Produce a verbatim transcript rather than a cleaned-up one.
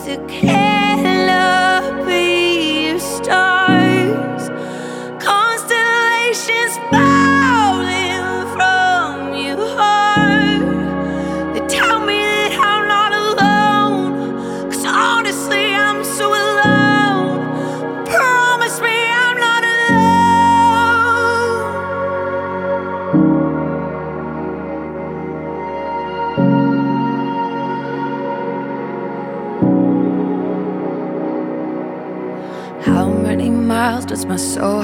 a canopy of stars, constellations falling from your heart. They tell me that I'm not alone, 'cause honestly I'm so alone. Promise me I'm not alone. How many miles does my soul